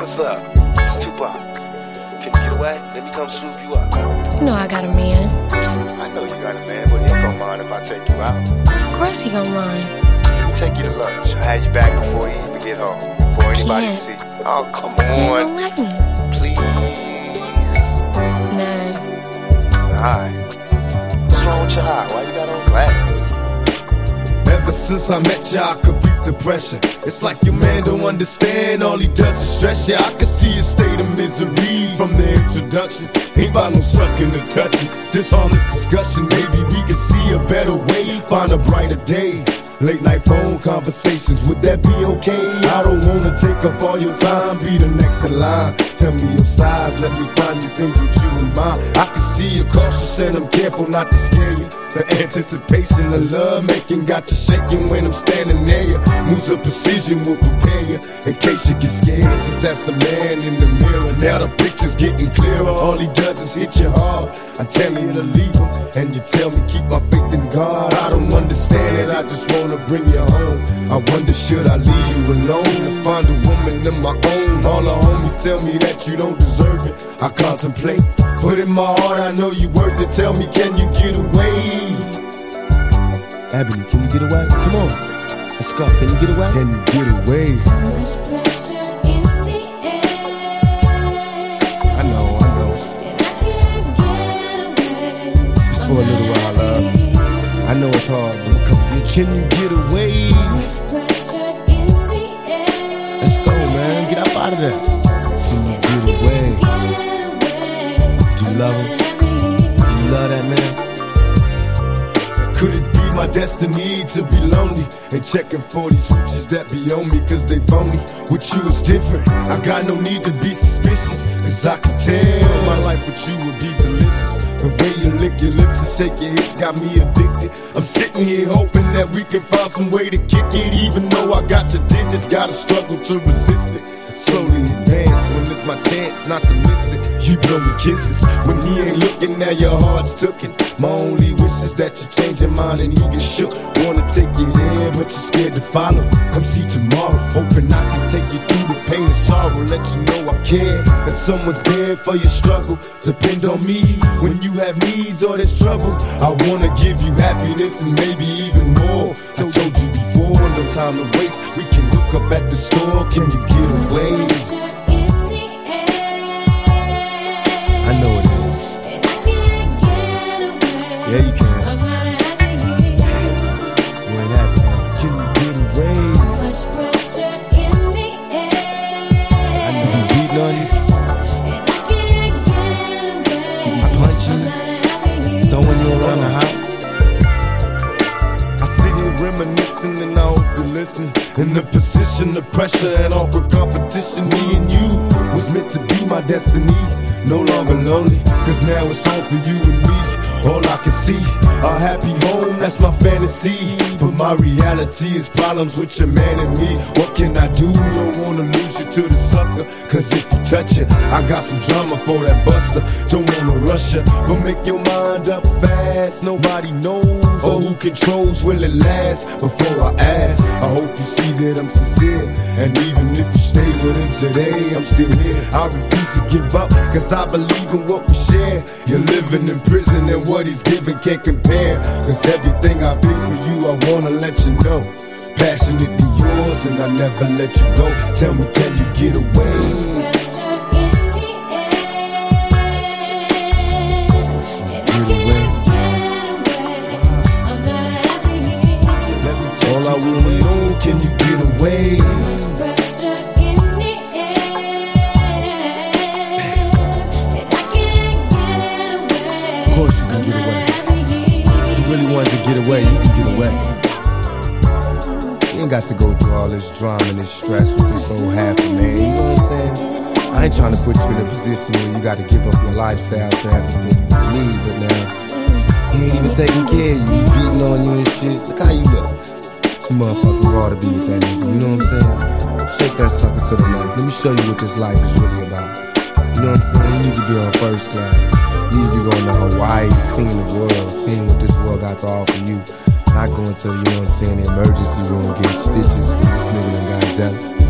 What's up? It's Tupac. Can you get away? Let me come swoop you up. You know I got a man. I know you got a man, but he ain't gonna mind if I take you out. Of course he gonna mind. Let me take you to lunch. I'll have you back before you even get home. Before anybody Can't. see. Oh, come He ain't on. gonna let me. Please. Nah. Alright. What's wrong with your eye? Why you got on glasses? Ever since I met ya, I could beat the pressure. It's like your man don't understand, all he does is stress ya. I can see a state of misery from the introduction. Ain't about no sucking or touching, just honest discussion. Maybe we can see a better way, find a brighter day. Late night phone conversations, would that be okay? I don't wanna take up all your time, be the next in line. Tell me your size, let me find you things with you in mind. I can see you're cautious and I'm careful not to scare you. The anticipation of love making got you shaking when I'm standing near you. Moves of precision will prepare you in case you get scared. Just ask the man in the mirror. Now the picture's getting clearer. All he does is hit you hard. I tell you to leave him, and you tell me keep my faith in God. I don't understand it, I just wanna bring you home. I wonder should I leave you alone and find a woman of my own. All the homies tell me that you don't deserve it. I contemplate, but in my heart I know you worth it. Tell me, can you get away? Ebony, can you get away? Come on, let's go. Can you get away? Can you get away? So much pressure in the air. I know. And I can't get away. Just for a little while, love. I know it's hard, but come get you. Can you get away? So much pressure in the air. Let's go, man. Get up out of there. Can you get away? Do you love him? Do you love that man? Could it be my destiny to be lonely and checking for these hooches that be on me cause they phony? With you it's different, I got no need to be suspicious, cause I can tell my life with you would be delicious. The way you lick your lips and shake your hips got me addicted. I'm sitting here hoping that we can find some way to kick it. Even though I got your digits, gotta struggle to resist it. Slowly advance when it's my chance not to miss it. You blow me kisses when he ain't looking, now your heart's tooken. My only wish is that you change your mind and he get shook. Wanna take you there, but you're scared to follow. Come see tomorrow, hoping I can take you through the pain and sorrow. Let you know I care, that someone's there for your struggle. Depend on me when you have needs or there's trouble. I wanna give you happiness and maybe even more. I told you before, no time to waste. We can hook up at the store, can you get away? Pressure in the air. I know it is. And I can't get away. Yeah, you can. I'm not happy here. You ain't happy now. Can you get away? So much pressure in the air. I know I'm beating on you, And I can't get away. I punch you, I'm not happy here. throwing you around the house. I sit here reminiscing and I hope you listen. In the position of pressure and awkward competition, me and you was meant to be my destiny. No longer lonely, cause now it's home for you and me. All I can see, a happy home, that's my fantasy. But my reality is problems with your man and me. What can I do? Don't wanna lose you to the sucker, cause if you touch it, I got some drama for that buster. Don't wanna rush you, but make your mind up fast. Nobody knows, or who controls, will it last? Before I ask, I hope you see that I'm sincere. And even if you stay with him today, I'm still here. I refuse to give up, cause I believe in what we share. You're living in prison and what he's giving can't compare. Cause everything I feel for you, I wanna let you know. Passionately yours and I never let you go. Tell me, can you get away? Pressure in the air. And I can't get away. I'm not happy here. All I wanna know, can you get away? Much pressure in the air. And I can't get away. Of course you can I'm get not away. happy here. If you really wanted to get away, you can get away. You ain't got to go through all this drama and this stress with this old half a man, you know what I'm saying? I ain't trying to put you in a position where you got to give up your lifestyle for everything you need, but now he ain't even taking care of you. He beating on you and shit. Look how you look. Some motherfucker raw to be with that nigga, you know what I'm saying? Shake that sucker to the left. Let me show you what this life is really about. You know what I'm saying? You need to be on first class. You need to be going to Hawaii, seeing the world, seeing what this world got to offer you. Not going to, you know what I'm saying, the emergency room getting stitches because this nigga done got jealous.